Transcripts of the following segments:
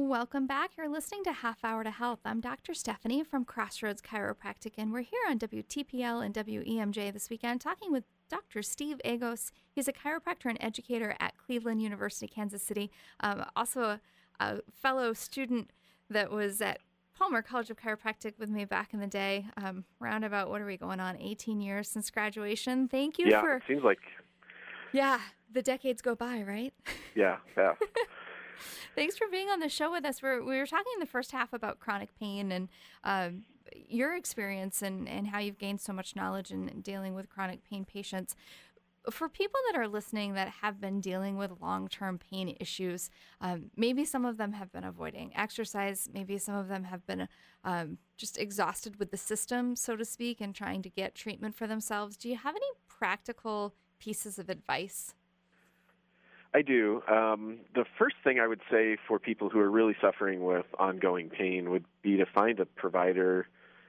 Welcome back. You're listening to Half Hour to Health. I'm Dr. Stephanie from Crossroads Chiropractic, and we're here on WTPL and WEMJ this weekend talking with Dr. Steve Agos. He's a chiropractor and educator at Cleveland University, Kansas City, also a fellow student that was at Palmer College of Chiropractic with me back in the day, around about, what are we going on, 18 years since graduation. Thank you for... Yeah, it seems like... Yeah, the decades go by, right? Yeah, fast. Thanks for being on the show with us. We were talking in the first half about chronic pain and your experience and how you've gained so much knowledge in dealing with chronic pain patients. For people that are listening that have been dealing with long-term pain issues, maybe some of them have been avoiding exercise, maybe some of them have been just exhausted with the system, so to speak, and trying to get treatment for themselves. Do you have any practical pieces of advice? I do. The first thing I would say for people who are really suffering with ongoing pain would be to find a provider.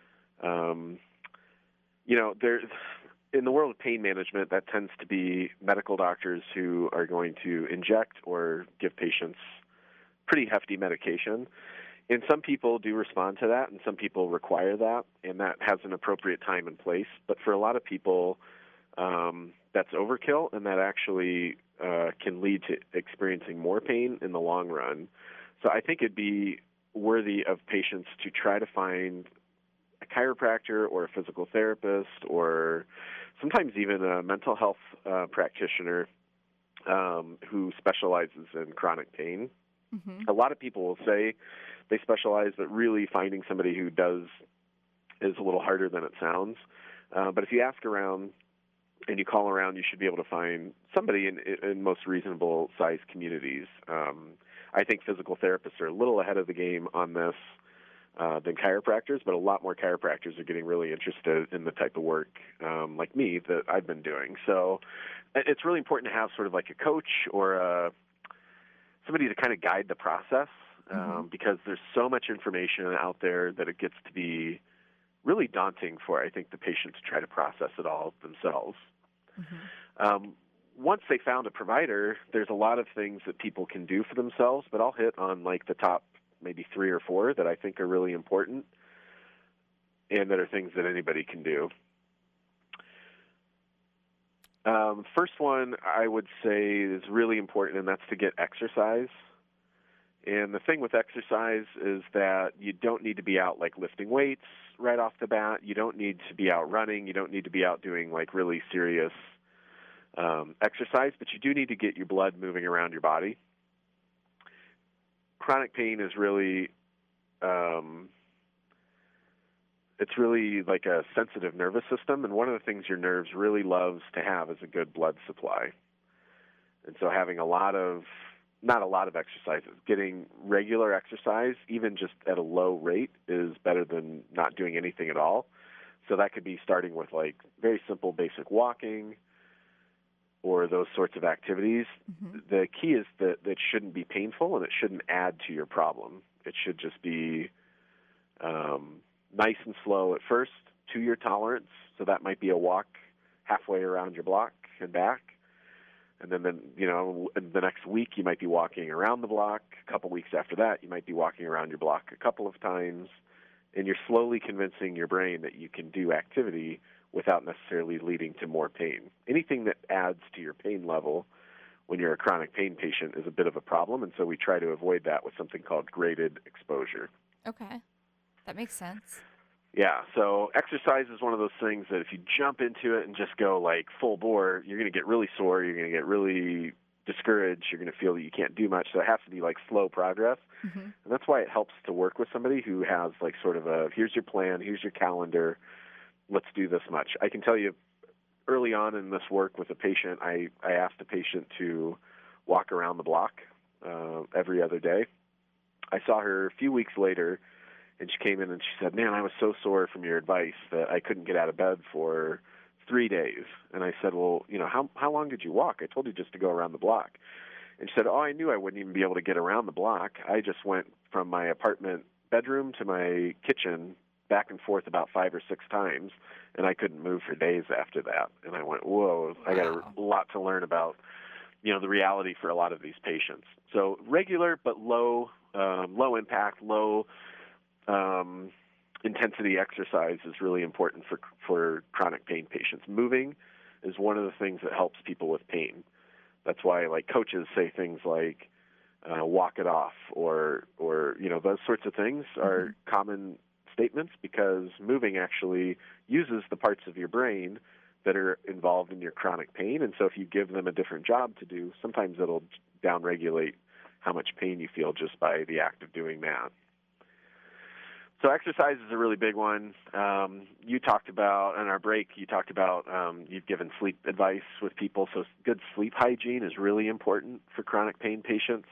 There's in the world of pain management, that tends to be medical doctors who are going to inject or give patients pretty hefty medication. And some people do respond to that, and some people require that, and that has an appropriate time and place. But for a lot of people, that's overkill, and that actually can lead to experiencing more pain in the long run. So I think it'd be worthy of patients to try to find a chiropractor or a physical therapist or sometimes even a mental health practitioner who specializes in chronic pain. Mm-hmm. A lot of people will say they specialize, but really finding somebody who does is a little harder than it sounds. But if you ask around and you call around, you should be able to find somebody in most reasonable sized communities. I think physical therapists are a little ahead of the game on this than chiropractors, but a lot more chiropractors are getting really interested in the type of work like me that I've been doing. So it's really important to have sort of like a coach or somebody to kind of guide the process because there's so much information out there that it gets to be really daunting for, I think, the patient to try to process it all themselves. Mm-hmm. Once they found a provider, there's a lot of things that people can do for themselves, but I'll hit on like the top maybe 3 or 4 that I think are really important and that are things that anybody can do. First one I would say is really important, and that's to get exercise. And the thing with exercise is that you don't need to be out like lifting weights right off the bat. You don't need to be out running. You don't need to be out doing like really serious exercise, but you do need to get your blood moving around your body. Chronic pain is really, it's really like a sensitive nervous system, and one of the things your nerves really loves to have is a good blood supply. And so having not a lot of exercises, getting regular exercise, even just at a low rate, is better than not doing anything at all. So that could be starting with like very simple basic walking or those sorts of activities. Mm-hmm. The key is that it shouldn't be painful and it shouldn't add to your problem. It should just be nice and slow at first, to your tolerance. So that might be a walk halfway around your block and back. And then, in the next week, you might be walking around the block. A couple weeks after that, you might be walking around your block a couple of times. And you're slowly convincing your brain that you can do activity without necessarily leading to more pain. Anything that adds to your pain level when you're a chronic pain patient is a bit of a problem. And so we try to avoid that with something called graded exposure. Okay. That makes sense. Yeah, so exercise is one of those things that if you jump into it and just go like full bore, you're going to get really sore, you're going to get really discouraged, you're going to feel that you can't do much. So it has to be like slow progress. Mm-hmm. And that's why it helps to work with somebody who has like sort of a, here's your plan, here's your calendar, let's do this much. I can tell you early on in this work with a patient, I asked a patient to walk around the block every other day. I saw her a few weeks later, and she came in and she said, man, I was so sore from your advice that I couldn't get out of bed for 3 days. And I said, well, how long did you walk? I told you just to go around the block. And she said, oh, I knew I wouldn't even be able to get around the block. I just went from my apartment bedroom to my kitchen back and forth about 5 or 6 times, and I couldn't move for days after that. And I went, whoa, wow. I got a lot to learn about, the reality for a lot of these patients. So regular but low low impact, low intensity exercise is really important for chronic pain patients. Moving is one of the things that helps people with pain. That's why, like, coaches say things like walk it off, or those sorts of things are common statements, because moving actually uses the parts of your brain that are involved in your chronic pain. And so if you give them a different job to do, sometimes it'll downregulate how much pain you feel just by the act of doing that. So exercise is a really big one. You talked about, on our break, you've given sleep advice with people. So good sleep hygiene is really important for chronic pain patients.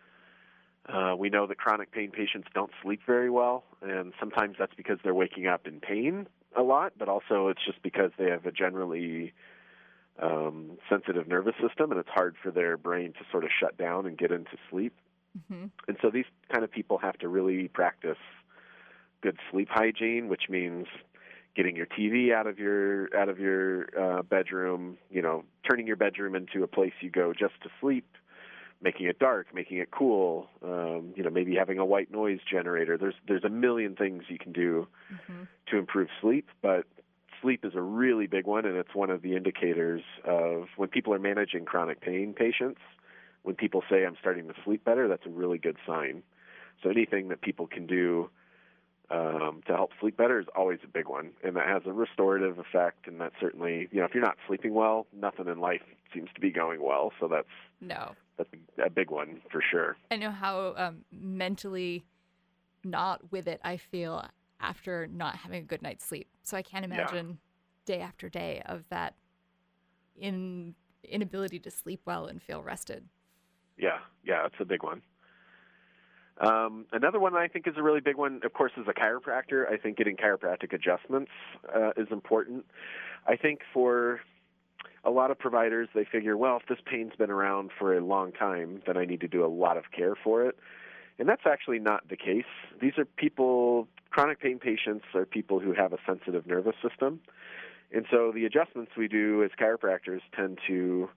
We know that chronic pain patients don't sleep very well, and sometimes that's because they're waking up in pain a lot, but also it's just because they have a generally sensitive nervous system, and it's hard for their brain to sort of shut down and get into sleep. And so these kind of people have to really practice good sleep hygiene, which means getting your TV out of your bedroom, turning your bedroom into a place you go just to sleep, making it dark, making it cool, maybe having a white noise generator. There's a million things you can do to improve sleep, but sleep is a really big one, and it's one of the indicators of when people are managing chronic pain patients. When people say, I'm starting to sleep better, that's a really good sign. So anything that people can do to help sleep better is always a big one, and that has a restorative effect, and that certainly, if you're not sleeping well, nothing in life seems to be going well, so that's a big one for sure. I know how mentally not with it I feel after not having a good night's sleep, so I can't imagine day after day of that inability to sleep well and feel rested. Yeah, it's a big one. Another one I think is a really big one, of course, is a chiropractor. I think getting chiropractic adjustments is important. I think for a lot of providers, they figure, well, if this pain's been around for a long time, then I need to do a lot of care for it. And that's actually not the case. These are people, chronic pain patients are people who have a sensitive nervous system. And so the adjustments we do as chiropractors tend to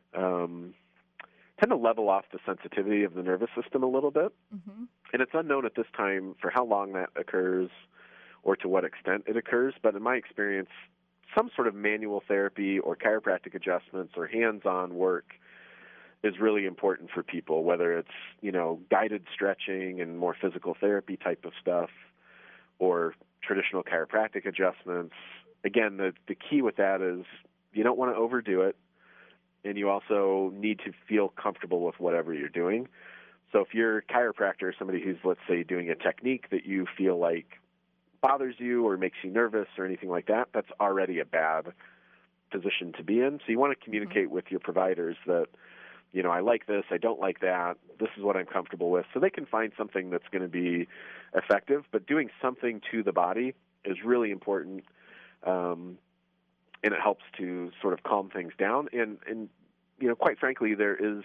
level off the sensitivity of the nervous system a little bit. And it's unknown at this time for how long that occurs or to what extent it occurs. But in my experience, some sort of manual therapy or chiropractic adjustments or hands-on work is really important for people, whether it's, guided stretching and more physical therapy type of stuff or traditional chiropractic adjustments. Again, the key with that is you don't want to overdo it, and you also need to feel comfortable with whatever you're doing. So if you're a chiropractor, somebody who's, let's say, doing a technique that you feel like bothers you or makes you nervous or anything like that, that's already a bad position to be in. So you want to communicate with your providers that, I like this, I don't like that, this is what I'm comfortable with, so they can find something that's going to be effective. But doing something to the body is really important, and it helps to sort of calm things down. And quite frankly, there is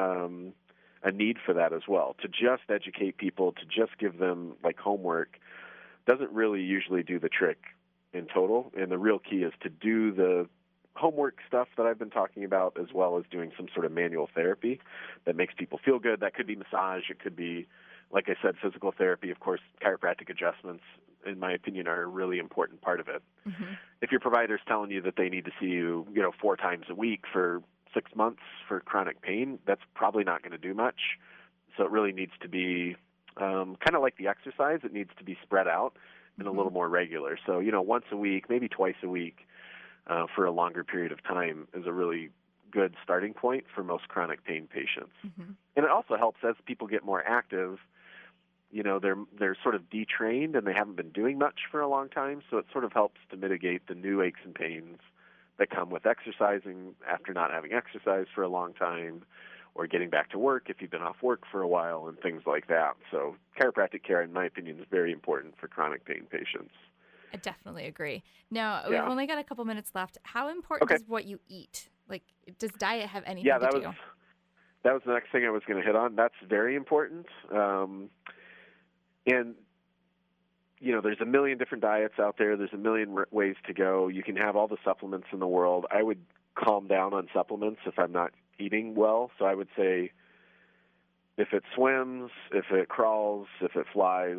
a need for that as well. To just educate people, to just give them like homework, doesn't really usually do the trick in total. And the real key is to do the homework stuff that I've been talking about, as well as doing some sort of manual therapy that makes people feel good. That could be massage. It could be, like I said, physical therapy. Of course, chiropractic adjustments, in my opinion, are a really important part of it. If your provider's telling you that they need to see you, 4 times a week for 6 months for chronic pain, that's probably not going to do much. So it really needs to be kind of like the exercise. It needs to be spread out and a little more regular. So, once a week, maybe twice a week for a longer period of time is a really good starting point for most chronic pain patients. And it also helps as people get more active. They're sort of detrained and they haven't been doing much for a long time, so it sort of helps to mitigate the new aches and pains that come with exercising after not having exercised for a long time, or getting back to work if you've been off work for a while and things like that. So chiropractic care, in my opinion, is very important for chronic pain patients. I definitely agree. Now, we've only got a couple minutes left. How important is what you eat? Like, does diet have anything to do? That was the next thing I was going to hit on. That's very important. And, there's a million different diets out there. There's a million ways to go. You can have all the supplements in the world. I would calm down on supplements if I'm not eating well. So I would say if it swims, if it crawls, if it flies,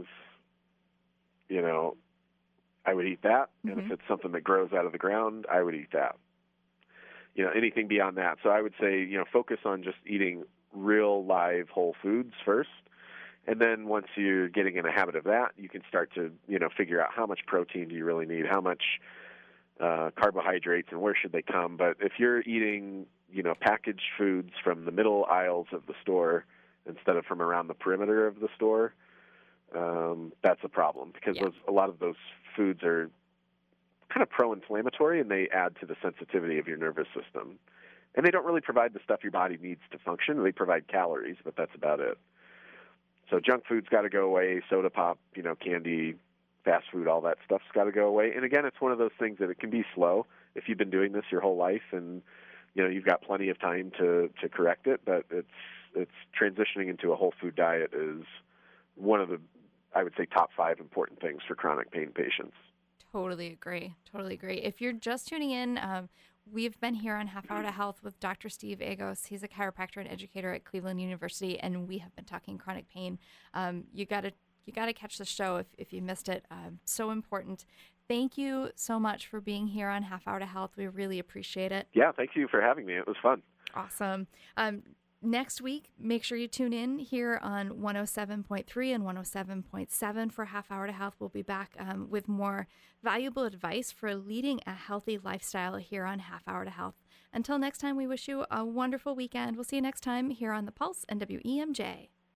I would eat that. And if it's something that grows out of the ground, I would eat that. Anything beyond that. So I would say, focus on just eating real live whole foods first. And then once you're getting in a habit of that, you can start to, figure out how much protein do you really need, how much carbohydrates, and where should they come. But if you're eating, packaged foods from the middle aisles of the store instead of from around the perimeter of the store, that's a problem, because a lot of those foods are kind of pro-inflammatory, and they add to the sensitivity of your nervous system. And they don't really provide the stuff your body needs to function. They provide calories, but that's about it. So junk food's got to go away, soda pop, candy, fast food, all that stuff's got to go away. And again, it's one of those things that it can be slow if you've been doing this your whole life, and you've got plenty of time to correct it. But it's transitioning into a whole food diet is one of the, I would say, top 5 important things for chronic pain patients. Totally agree. If you're just tuning in, we've been here on Half Hour to Health with Dr. Steve Agos. He's a chiropractor and educator at Cleveland University, and we have been talking chronic pain. You got to catch the show if you missed it. So important. Thank you so much for being here on Half Hour to Health. We really appreciate it. Yeah, thank you for having me. It was fun. Awesome. Next week, make sure you tune in here on 107.3 and 107.7 for Half Hour to Health. We'll be back with more valuable advice for leading a healthy lifestyle here on Half Hour to Health. Until next time, we wish you a wonderful weekend. We'll see you next time here on The Pulse and WEMJ.